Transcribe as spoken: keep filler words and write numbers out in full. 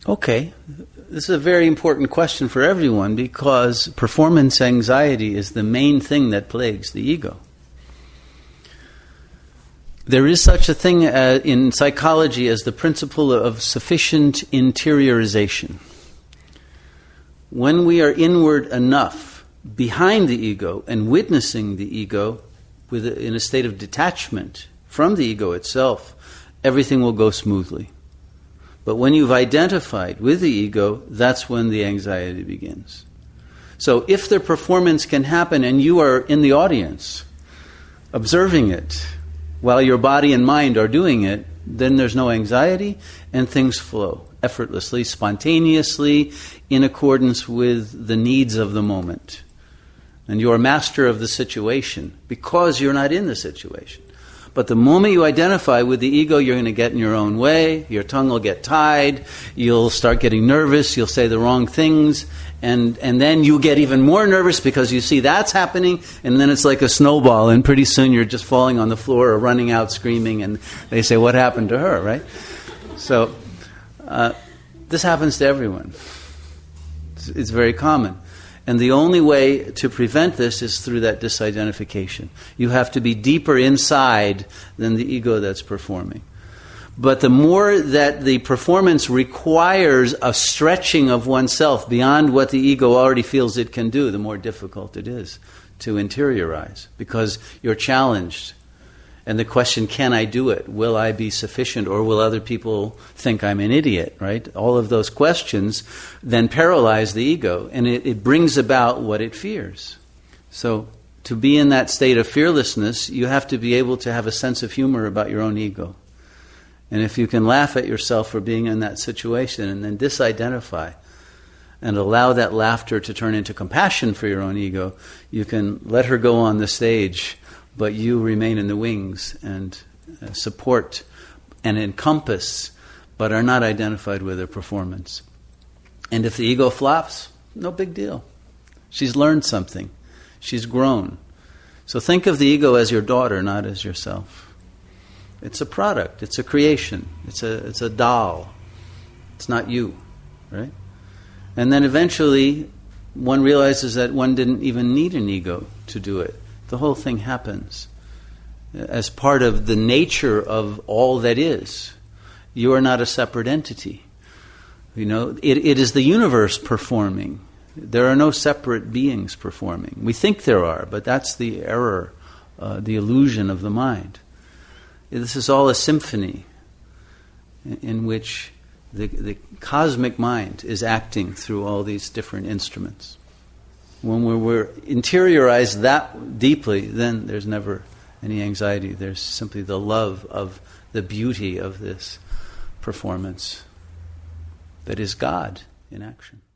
Okay. This is a very important question for everyone because performance anxiety is the main thing that plagues the ego. There is such a thing uh, in psychology as the principle of sufficient interiorization. When we are inward enough behind the ego and witnessing the ego with a, in a state of detachment from the ego itself, everything will go smoothly. But when you've identified with the ego, that's when the anxiety begins. So if the performance can happen and you are in the audience, observing it, while your body and mind are doing it, then there's no anxiety and things flow effortlessly, spontaneously, in accordance with the needs of the moment. And you're a master of the situation because you're not in the situation. But the moment you identify with the ego, you're going to get in your own way, your tongue will get tied, you'll start getting nervous, you'll say the wrong things, and, and then you get even more nervous because you see that's happening, and then it's like a snowball, and pretty soon you're just falling on the floor or running out screaming, and they say, what happened to her, right? So, uh, this happens to everyone. It's, it's very common. And the only way to prevent this is through that disidentification. You have to be deeper inside than the ego that's performing. But the more that the performance requires a stretching of oneself beyond what the ego already feels it can do, the more difficult it is to interiorize, because you're challenged. And the question, can I do it? Will I be sufficient, or will other people think I'm an idiot, right? All of those questions then paralyze the ego, and it, it brings about what it fears. So to be in that state of fearlessness, you have to be able to have a sense of humor about your own ego. And if you can laugh at yourself for being in that situation and then disidentify and allow that laughter to turn into compassion for your own ego, you can let her go on the stage, but you remain in the wings and uh, support and encompass, but are not identified with her performance. And if the ego flops, no big deal. She's learned something. She's grown. So think of the ego as your daughter, not as yourself. It's a product. It's a creation. It's a it's a doll. It's not you, right? And then eventually one realizes that one didn't even need an ego to do it. The whole thing happens as part of the nature of all that is. You are not a separate entity. You know, it, it is the universe performing. There are no separate beings performing. We think there are, but that's the error, uh, the illusion of the mind. This is all a symphony in, in which the, the cosmic mind is acting through all these different instruments. When we're, we're interiorized that deeply, then there's never any anxiety. There's simply the love of the beauty of this performance that is God in action.